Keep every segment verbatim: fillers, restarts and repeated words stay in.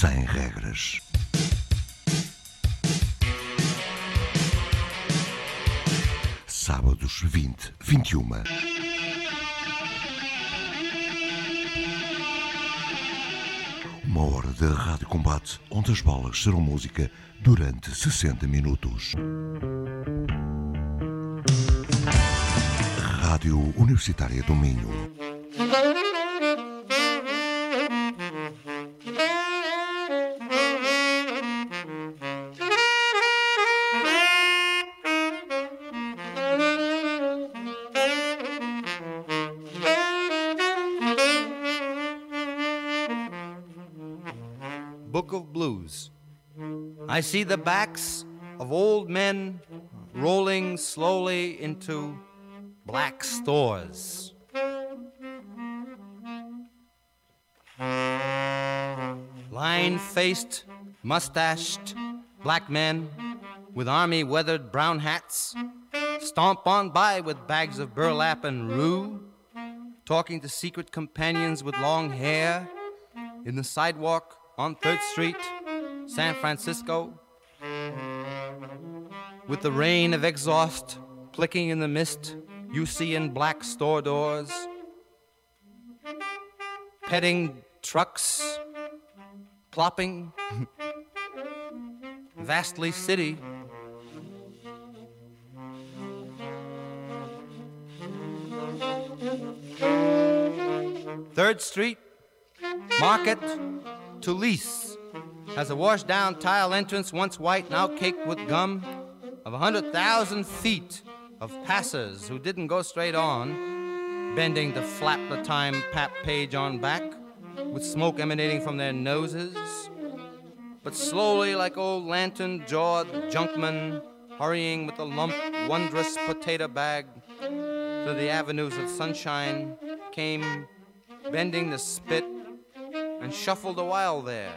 sem regras. Sábados vinte, vinte e uma. Uma hora de rádio combate onde as bolas serão música durante sessenta minutos. Rádio Universitária do Minho. Book of Blues. I see the backs of old men rolling slowly into black stores. Line-faced, mustached black men with army-weathered brown hats stomp on by with bags of burlap and rue, talking to secret companions with long hair in the sidewalk on third Street, San Francisco, with the rain of exhaust flicking in the mist you see in black store doors, petting trucks, plopping, vastly city. Third Street, Market, to lease, has a washed-down tile entrance once white, now caked with gum, of a hundred thousand feet of passers who didn't go straight on, bending to flap the time pap page on back, with smoke emanating from their noses, but slowly like old lantern-jawed junkmen, hurrying with a lump, wondrous potato bag through the avenues of sunshine, came bending the spit and shuffled a while there.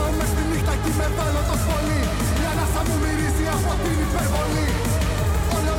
Όλα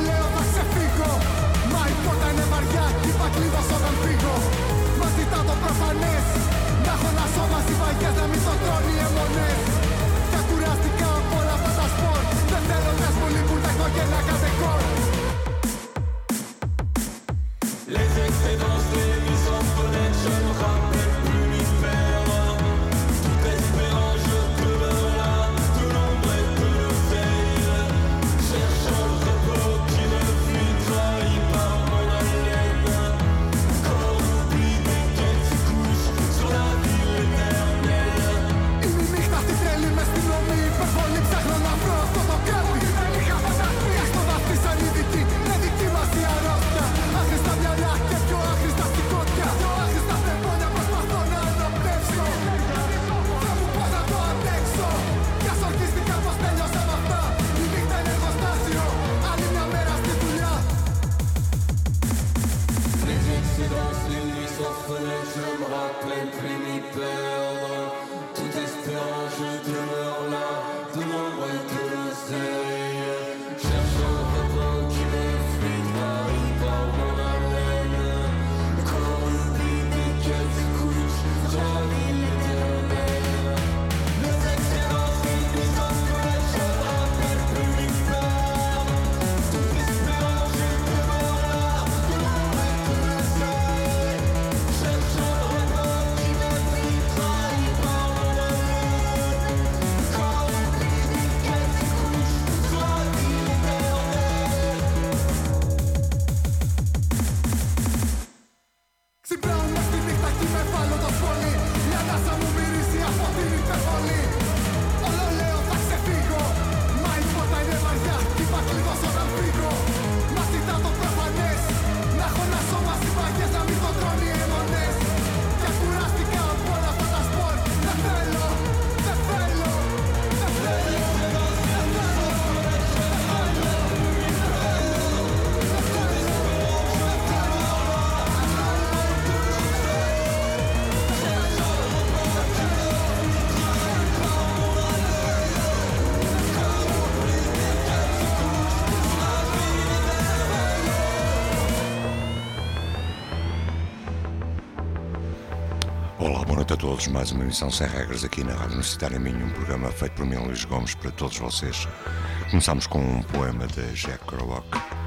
todos, mais uma emissão sem regras aqui na Rádio Universitária Minho, um programa feito por mim, Luís Gomes, para todos vocês. Começamos com um poema de Jack Kerouac.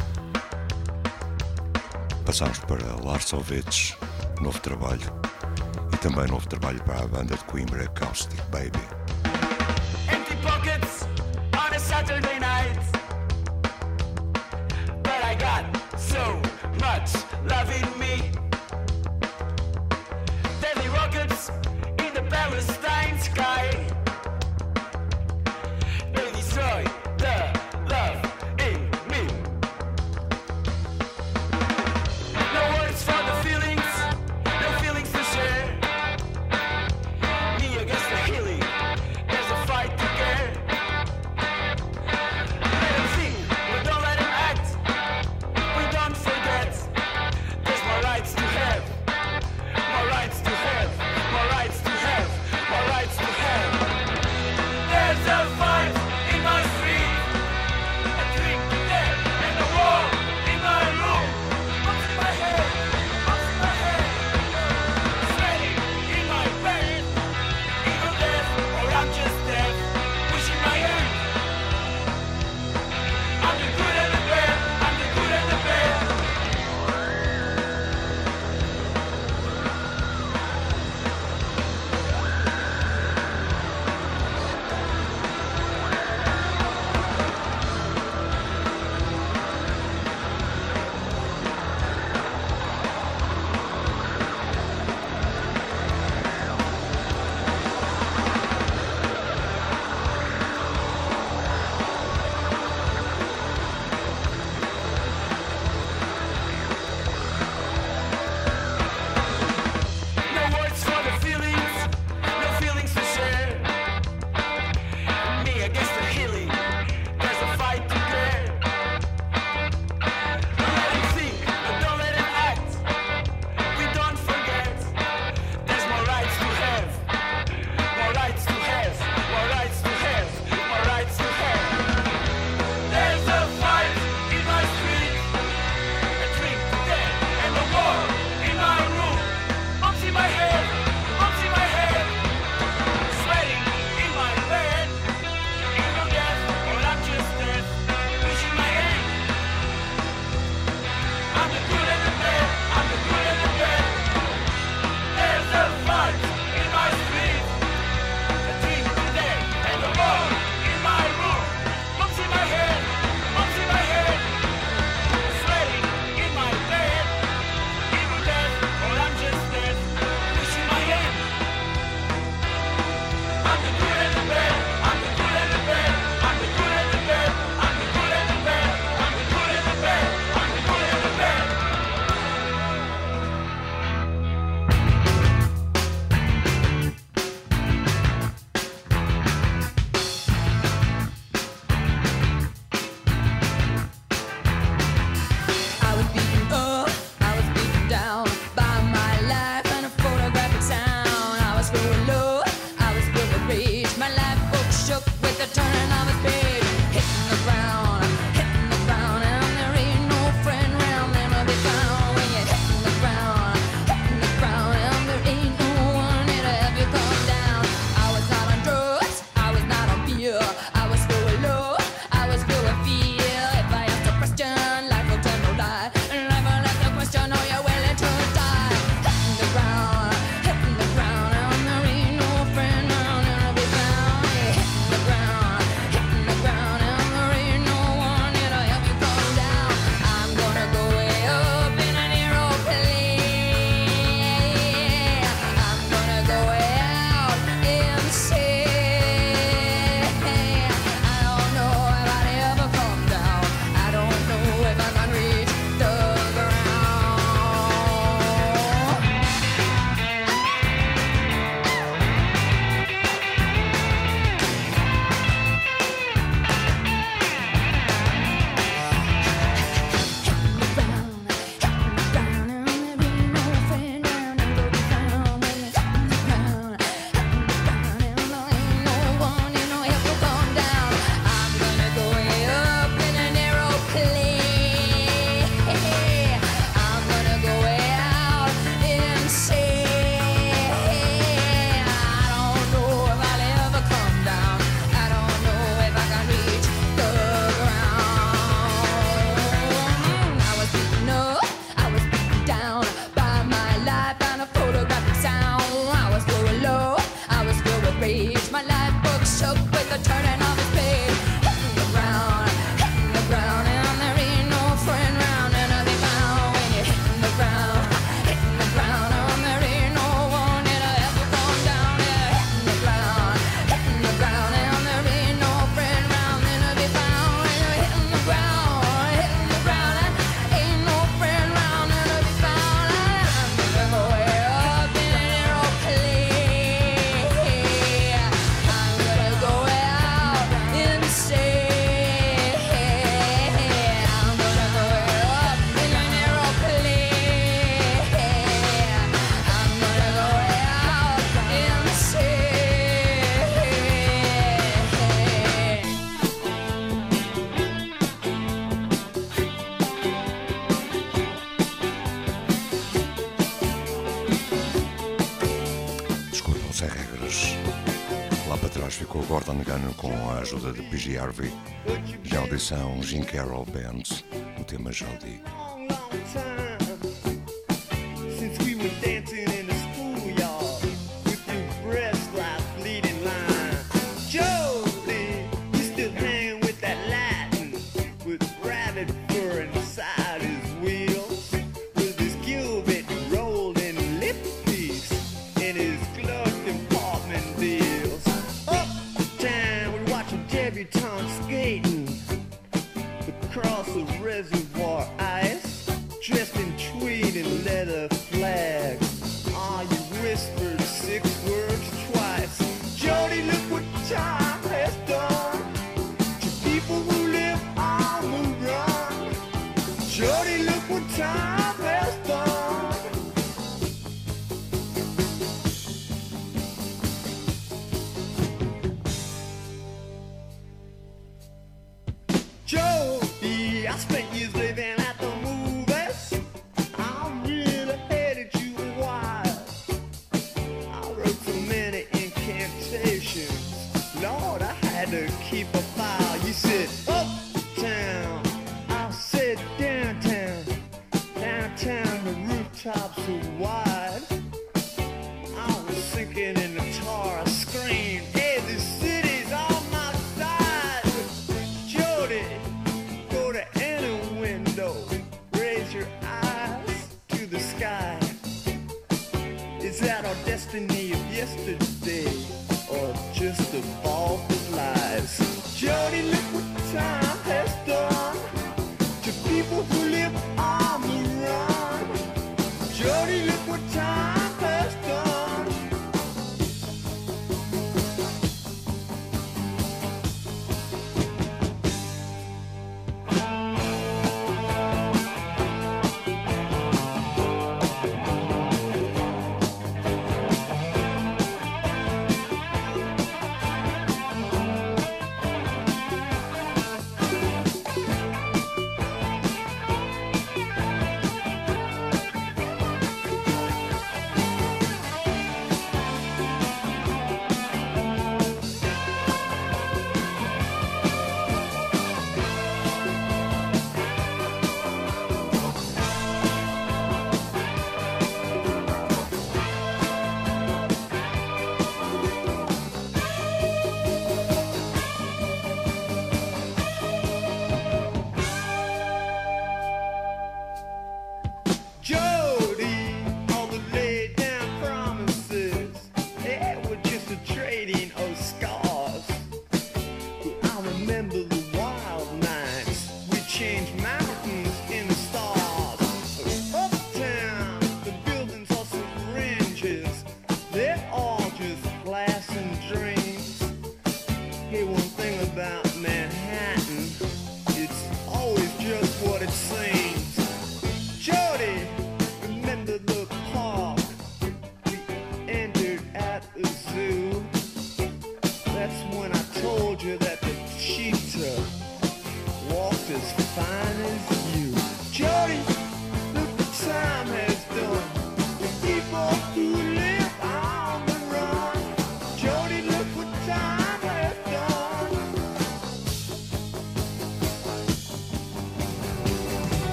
Passamos para Lars Ulrich, novo trabalho, e também novo trabalho para a banda de Coimbra, Acoustic Baby. Empty pockets on a Saturday night, but I got so much love in me. Deadly rockets in the Palestine sky, they destroy the love in me. No words for the feelings, no feelings to share. Me against the healing, there's a fight to care. Let them think, but don't let them act. We don't forget, there's more rights to Ficou Gordon Gunn com a ajuda de P G Harvey e a audição Jim Carroll Band, o tema Jody.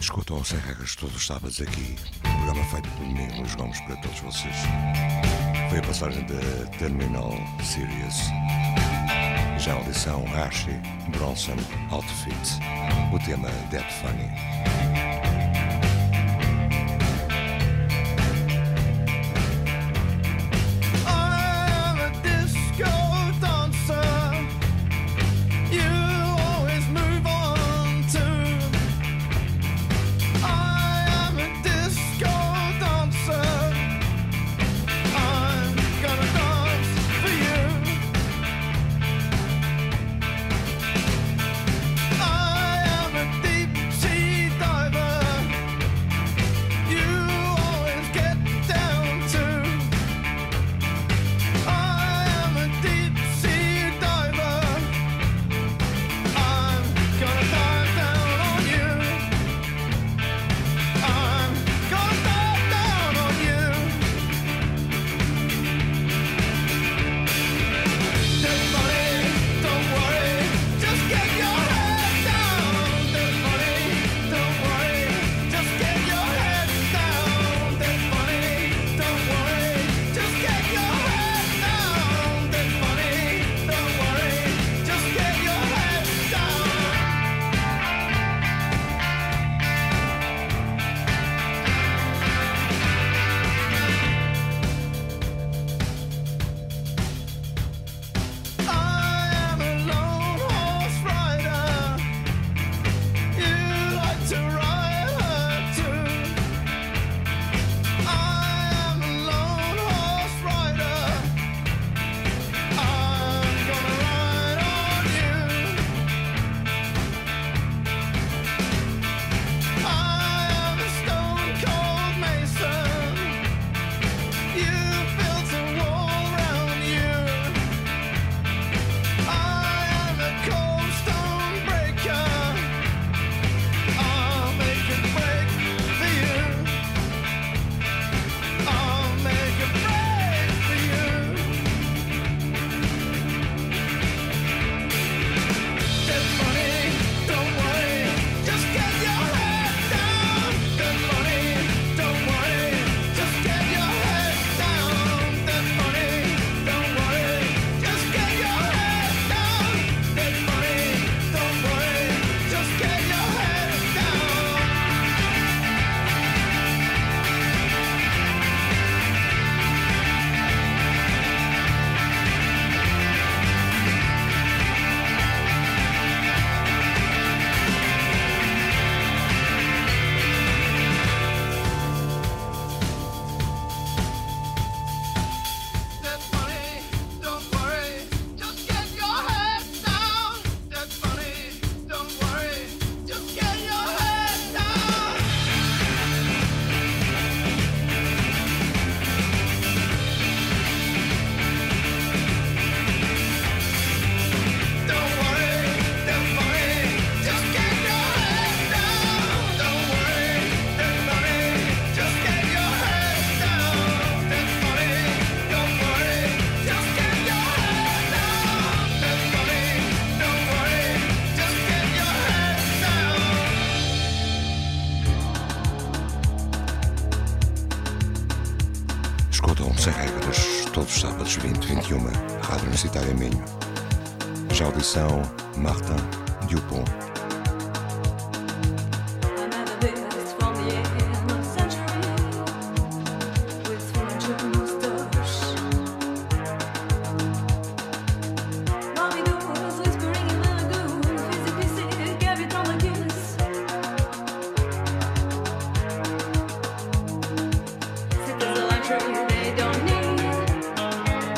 Escutam Sem Regras todos os sábados aqui. Um programa feito por mim, Luís Gomes, para todos vocês. Foi a passagem da Terminal Series. Já a audição Ashley Bronson Outfit. O tema Dead Funny. Sem Regras, todos os sábados, vinte e vinte e uma, Rádio Universitária Minho. Já audição Martin Dupont.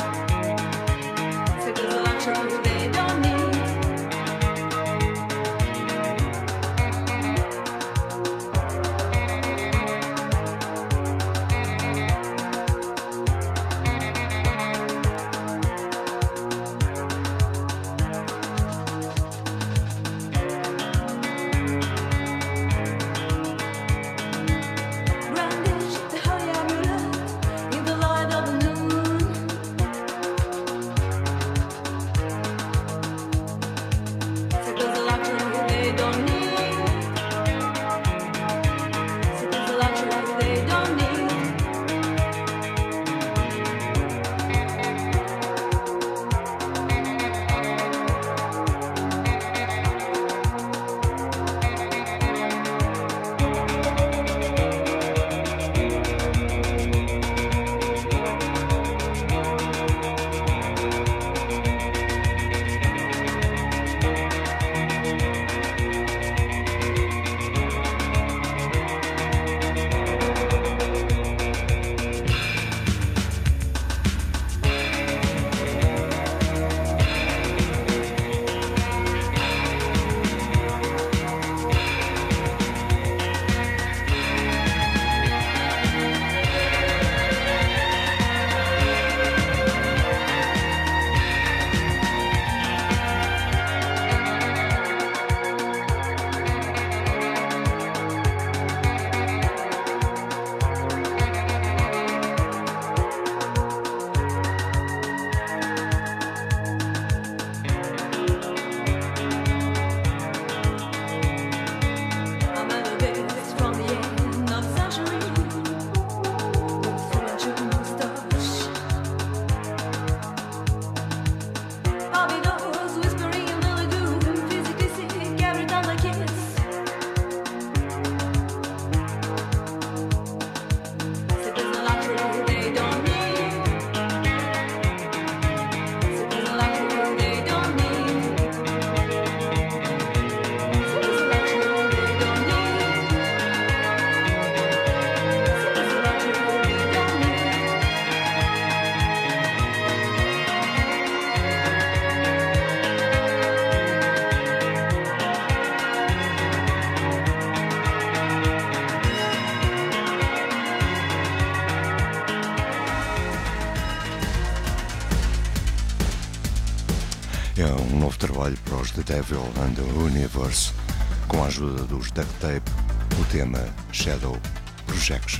They don't need novo trabalho para os The Devil and the Universe, com a ajuda dos Duct Tape, o tema Shadow Projection.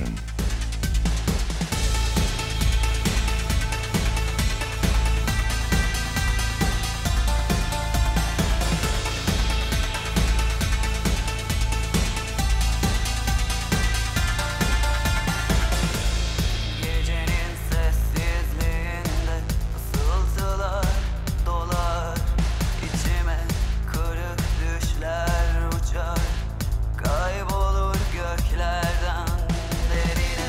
Kaybolur göklerden derine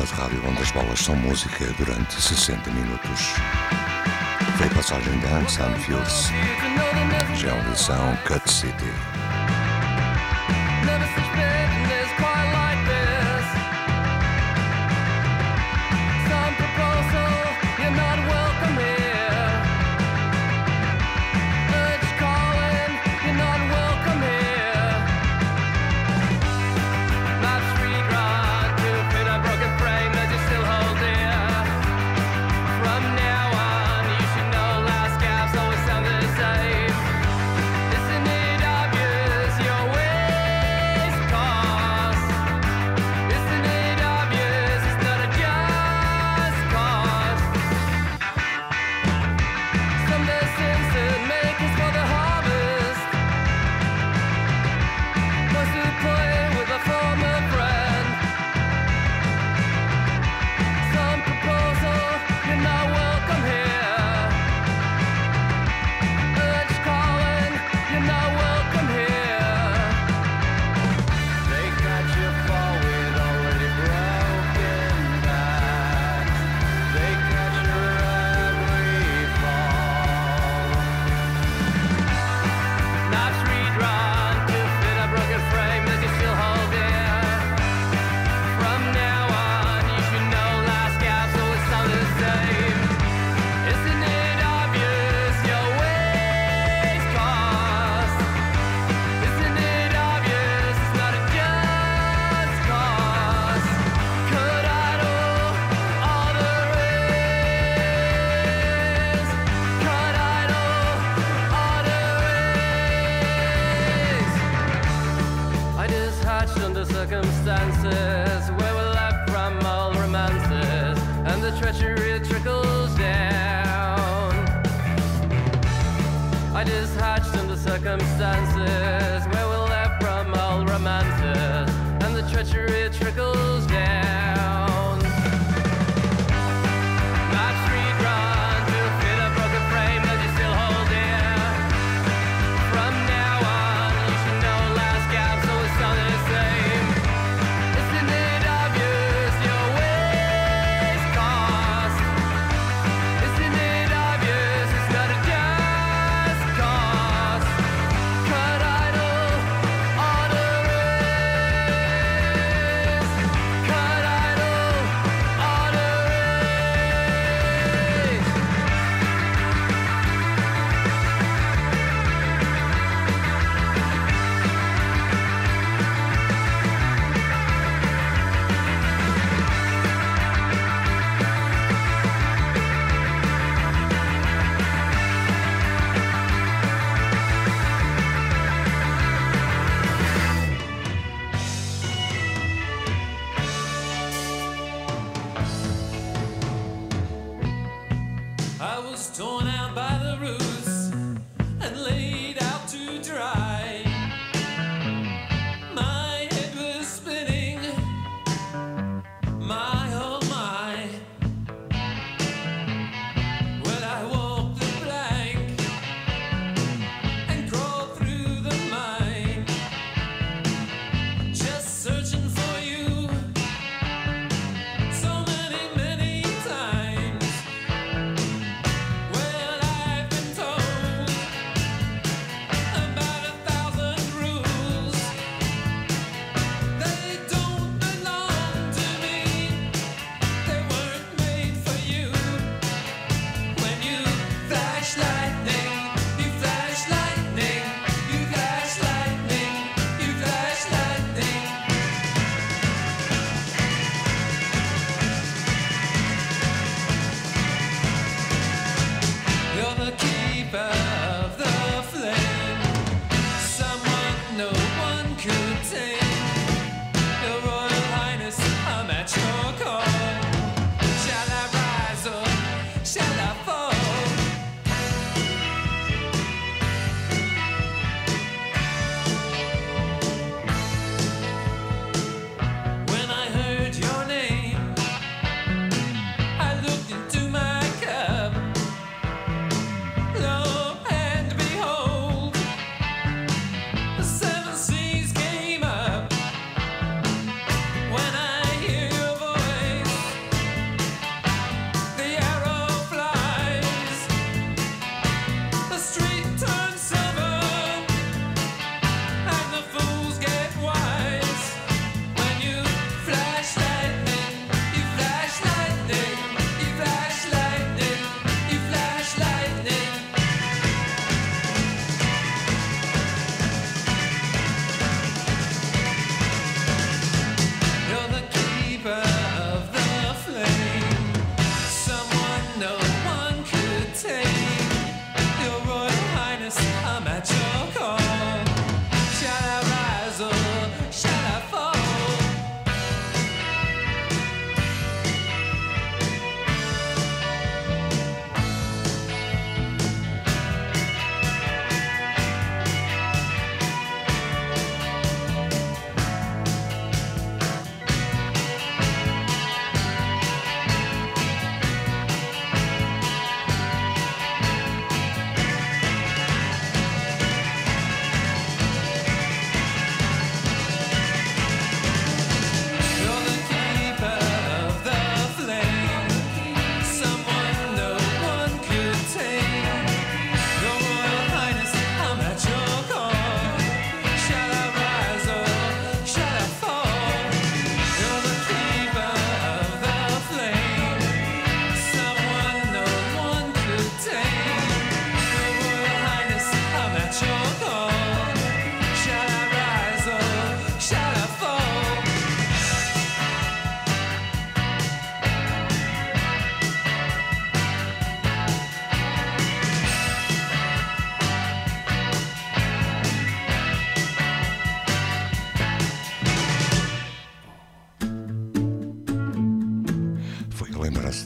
programa de rádio onde as bolas são música durante sessenta minutos. Foi a passagem de Handsome Fields, já é uma edição Cut City. Circumstances where we're left from all romances and the treachery trickles down. I just hatched under circumstances where we're left from all romances and the treachery trickles down. Map street run to fit a broken frame that you still hold dear. From now on you should know last gap's always sounded the same. Cut idle,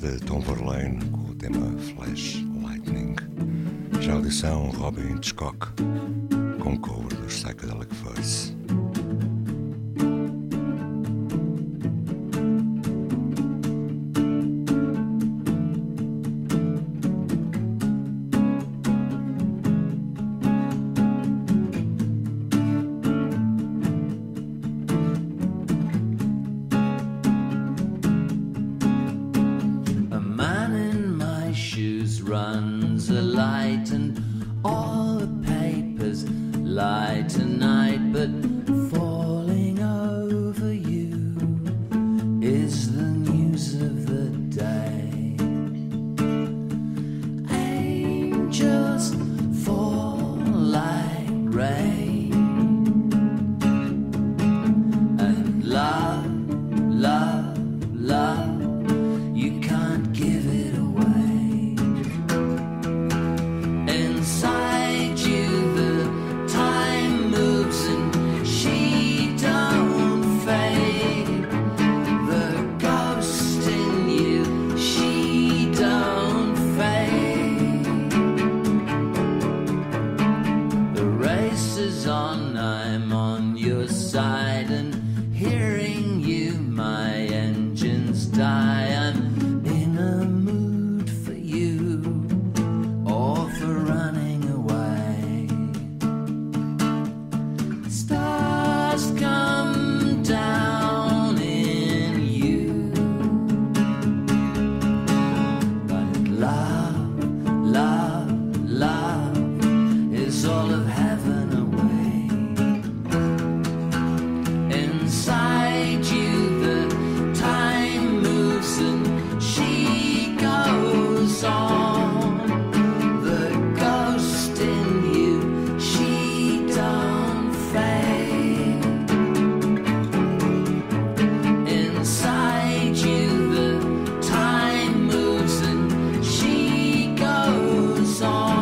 de Tom Verlaine com o tema Flash Lightning. Já a audição Robin Hitchcock com o cover dos Psychedelic Furs. Runs a light and all the papers lie tonight, but falling over you is the news of the day. Angels fall like rain, and love, love, love, you can't give it away. Inside you the time moves and she don't fade. The ghost in you, she don't fade. The race is on, I'm on your side, and hearing you my engines die. I'm in a mood for you or for running away. Stars come down in you, but love, love, love is all of heaven away. Inside you the time moves and she goes on. The ghost in you, she don't fade. Inside you the time moves and she goes on.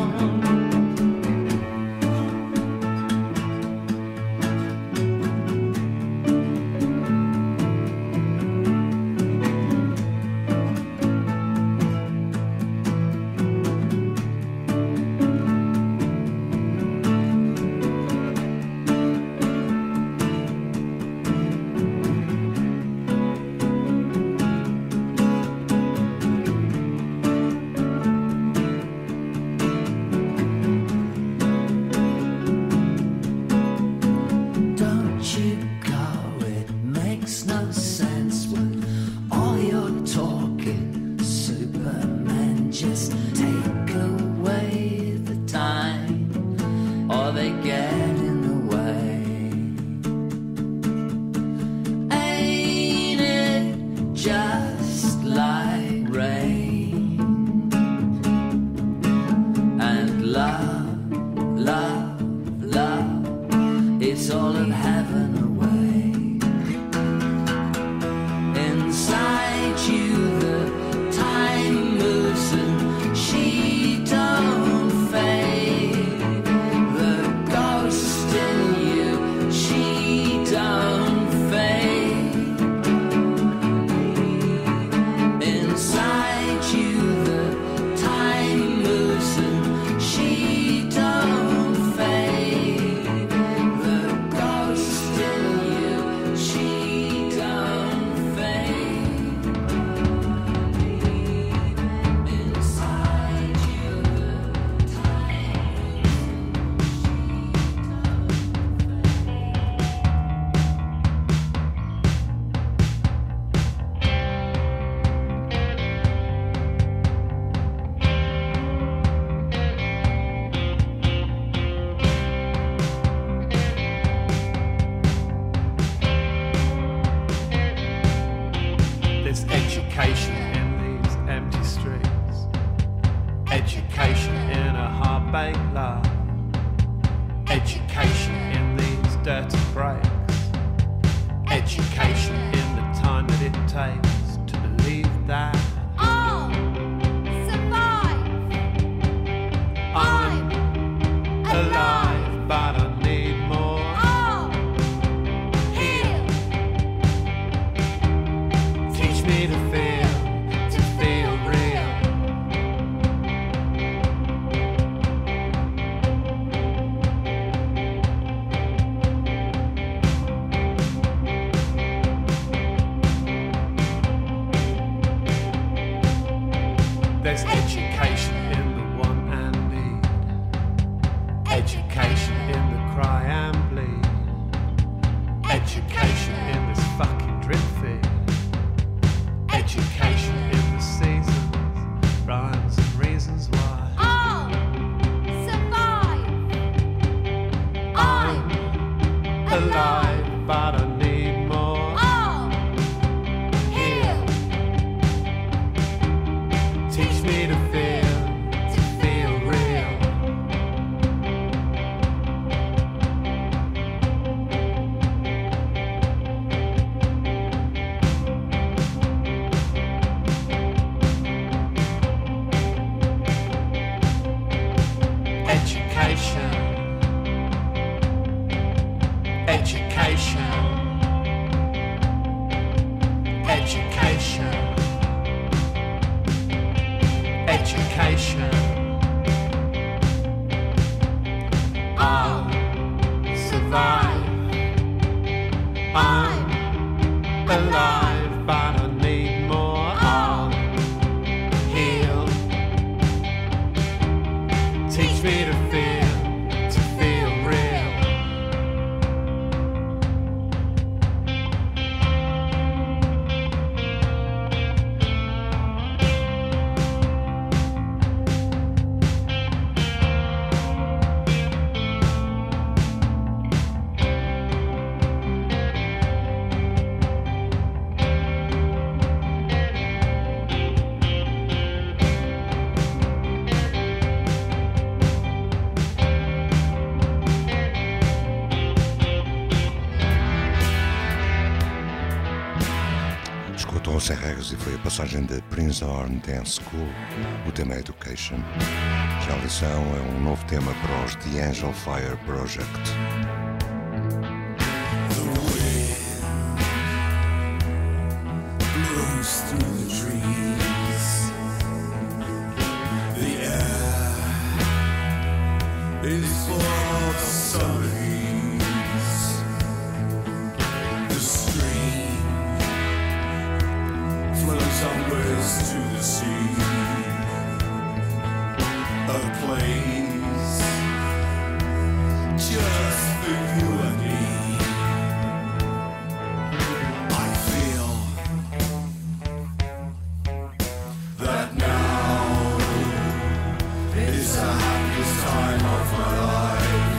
Don't you go, it makes no sense with all your talking. Superman, just take away the time, or they get in the way. Ain't it just like rain? And love, love, love, it's all of heaven away. Inside you the time moves and she don't fade. The ghost in you, she don't fade. Inside you the time moves and she don't fade. The ghost in you, she don't fade. Inside you the There's education in these empty streets, education in a half-baked love, education in these dirty breaks, education in the time that it takes to believe that I'll survive. I'm alive, but I need more. I'll heal. Teach me to feel, To cry and bleed. Education in this fucking drip feed. Education in the seasons, rhymes and reasons why. I'll survive. I'm Alive, but I need more. I'll heal. Teach me to feel, to feel real. Education. Education. Education. Education. I'll survive. I'm alive, but I need more. I'll heal. Teach me to feel, to feel real. Escutou Sem Regras e foi a passagem da Prince Horn Dance School, o tema Education. Já a lição é um novo tema para os The Angel Fire Project. Blows through the trees. The air is full of summer breeze. The stream flows onwards to the sea. A place just for you and me. I feel that now is the happiest time of my life.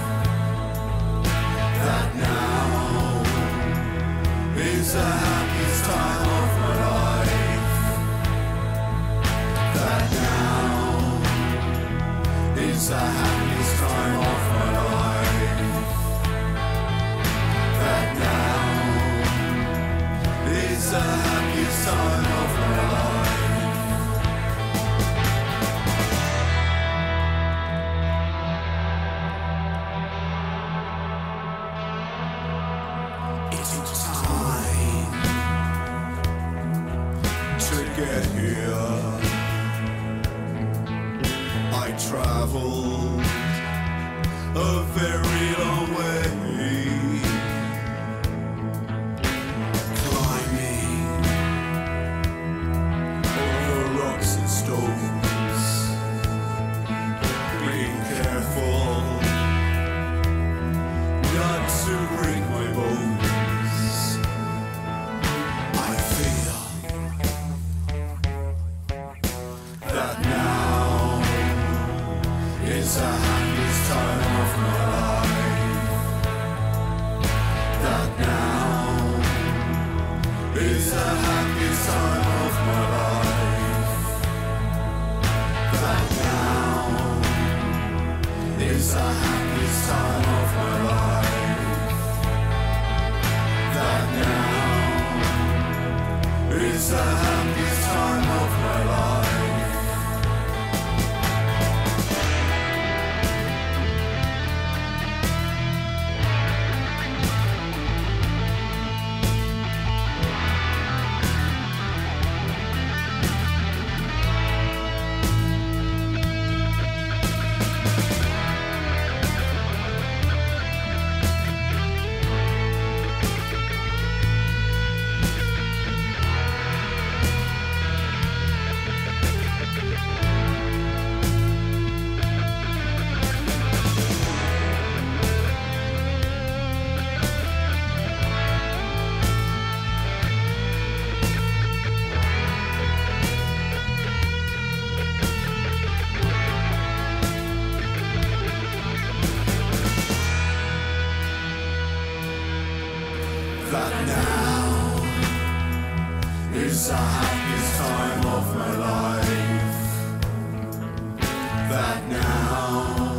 That now is the happiest time of my life. That now is the happiest time of my life. That now is the happiest time of my life. It took time to get here. I traveled a very long way, climbing over rocks and stones, being careful not to break my bones. I feel that now is the happiest time of my life. That now is the happiest time of my life. That now is the happiest time of my life. That now is the happiest time of my life. That now is the happiest time of my life. That now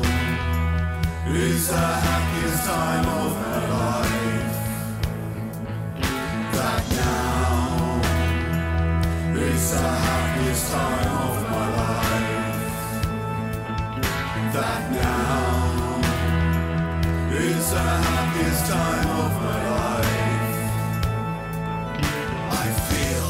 is the happiest time of my life. That now is the happiest time of my life. That now is the happiest time of my life. I feel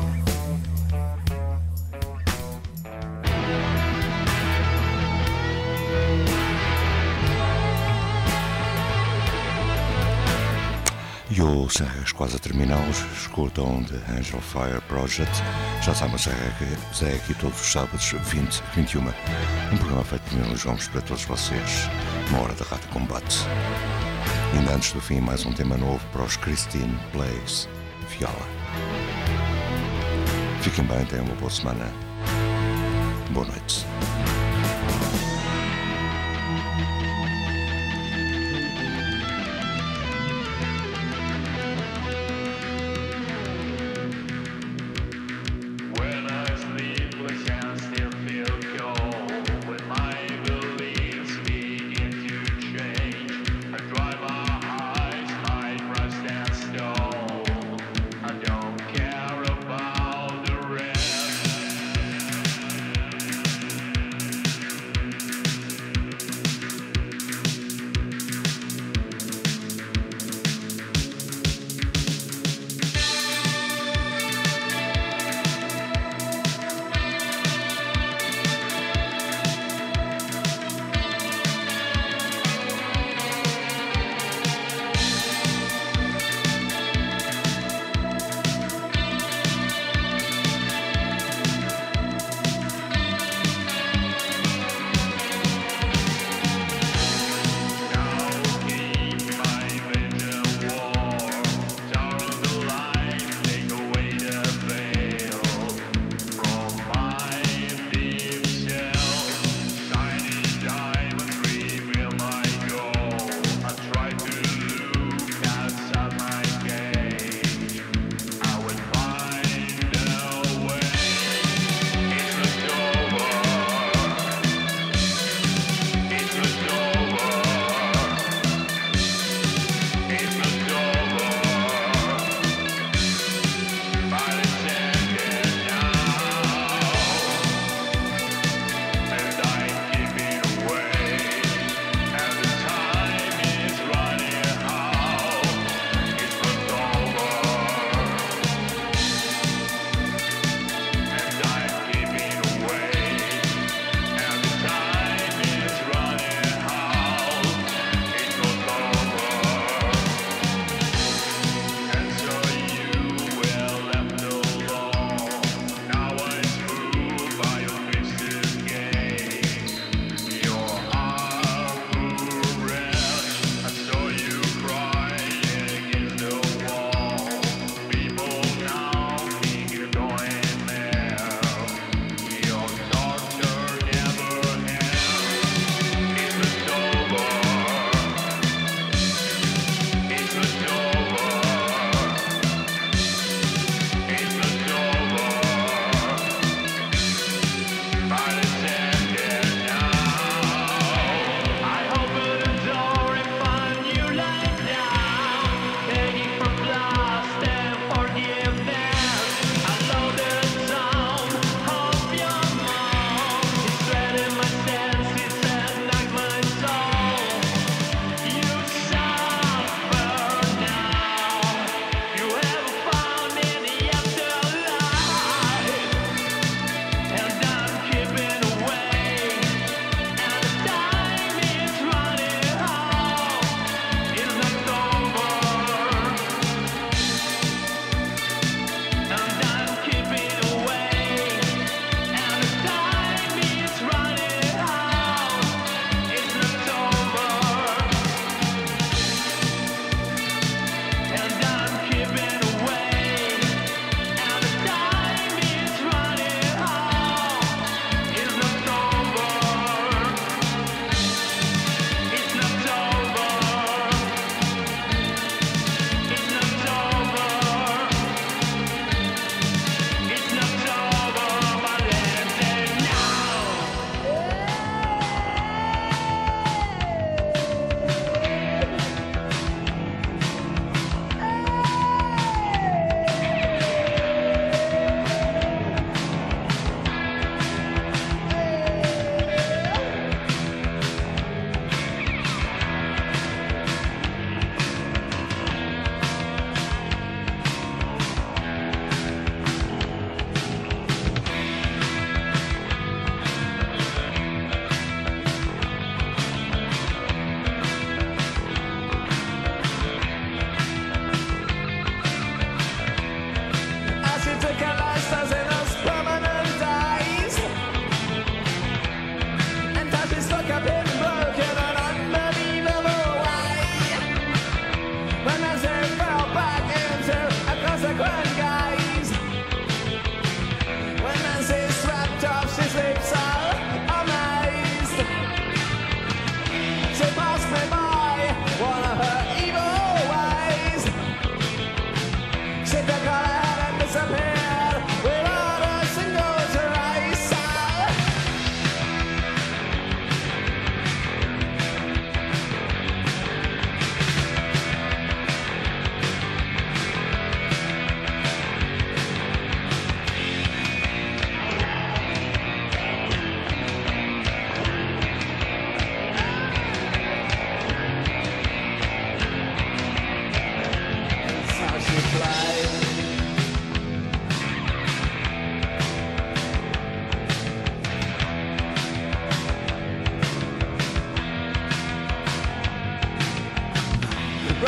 E o Serras quase a terminar, escutam The Angel Fire Project. Já sabem, Zé é aqui todos os sábados, vinte, vinte e uma. Um programa feito por mim, Luís Gomes, para todos vocês. Uma hora de rádio combate. E ainda antes do fim, mais um tema novo para os Christine Blaze Viola. Fiquem bem, tenham uma boa semana. Boa noite. I don't care about the rest.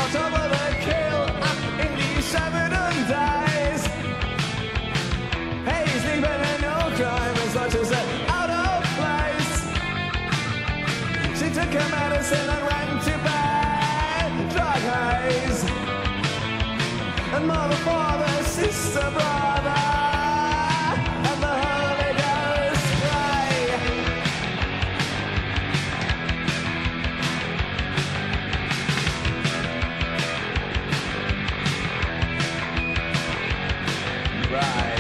brought over the kill up in these seven days. Hey, sleeping in no crime as much as an out of place. She took her medicine and ran to bed, drug haze. And mother, father, sister, brother, and the Holy Ghost pray. Right.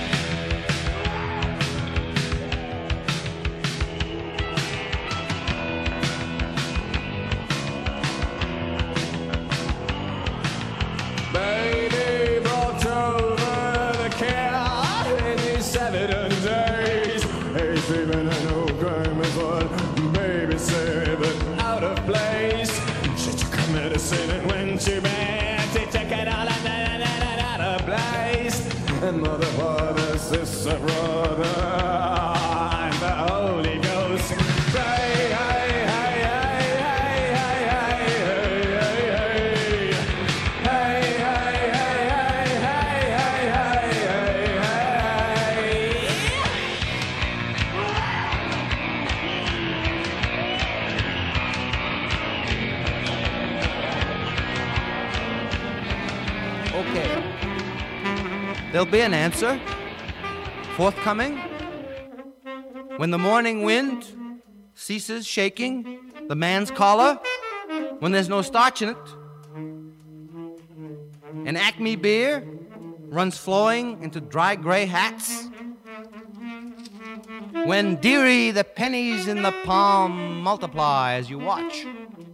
Baby brought over the cat in these seven days. Hey, sleeping in no crime is what baby said, but out of place. She took her medicine and went to bed. She took it all out, out of place. And mother, father, sister, brother, and the Holy Ghost pray. Hey, hey, hey, hey, hey, hey, hey, hey, hey. Hey, hey, hey, hey, hey, hey, hey, hey, hey. Okay. There'll be an answer forthcoming when the morning wind ceases shaking the man's collar, when there's no starch in it, and Acme beer runs flowing into dry gray hats, when dearie the pennies in the palm multiply as you watch.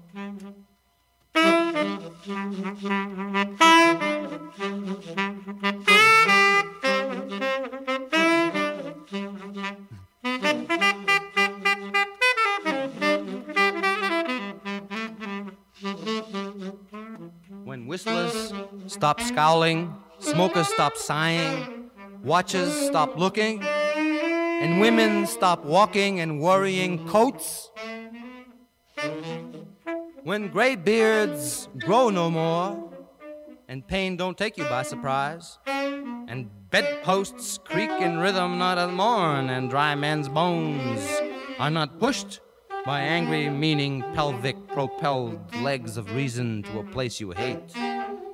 When whistlers stop scowling, smokers stop sighing, watchers stop looking, and women stop walking and worrying coats. When gray beards grow no more, and pain don't take you by surprise, and bedposts creak in rhythm not at morn, and dry men's bones are not pushed by angry, meaning, pelvic, propelled legs of reason to a place you hate.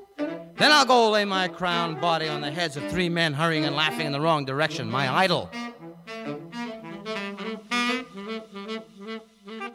Then I'll go lay my crowned body on the heads of three men hurrying and laughing in the wrong direction, my idol,